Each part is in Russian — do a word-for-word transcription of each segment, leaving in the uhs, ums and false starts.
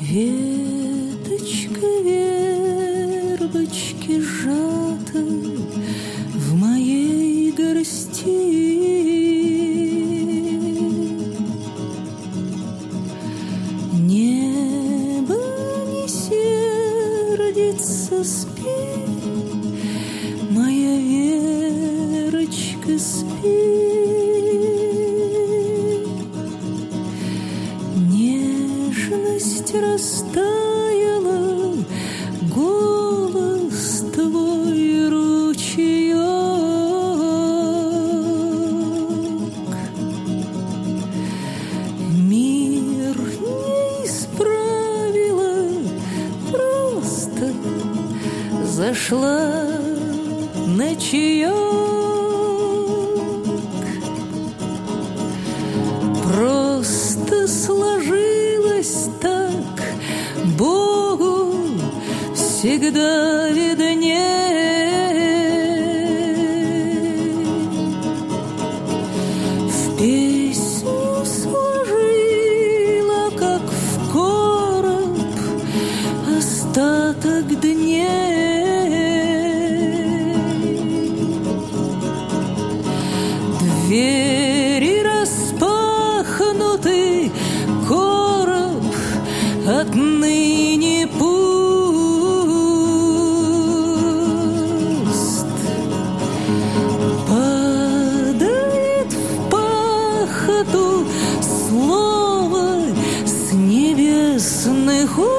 Веточка вербочки сжата в моей горсти. Небо не сердится, спи, моя Верочка, спи. Нежность растаяла, голос твой ручеек. Мир не исправила, просто зашла на чаек. Просто сложилось так, Богу всегда видней. В песню сложила, как в короб, остаток дней. Двери распахнуты, короб отныне пуст. Падает в пахоту слово с небесных уст.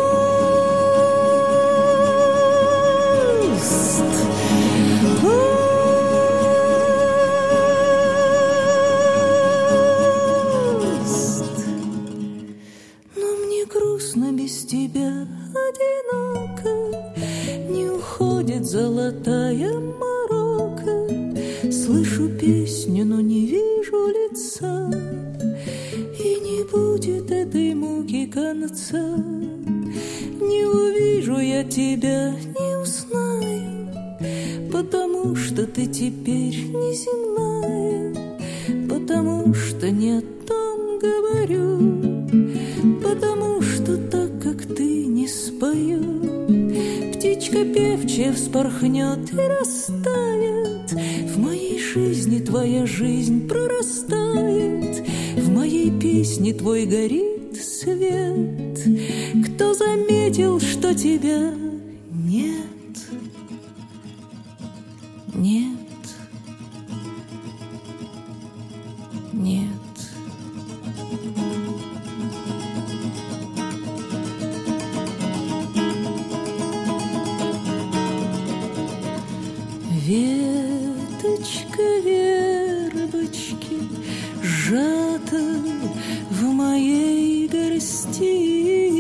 Грустно без тебя, одиноко, не уходит золотая морока. Слышу песню, но не вижу лица, и не будет этой муки конца. Не увижу я тебя, не узнаю, потому что ты теперь не земная, потому что не о том говорю, потому что так, как ты, не спою. Птичка певчая вспорхнет и растает, в моей жизни твоя жизнь прорастает, в моей песне твой горит свет. Кто заметил, что тебя нет? Нет. Нет. Веточка вербочки сжата в моей горсти.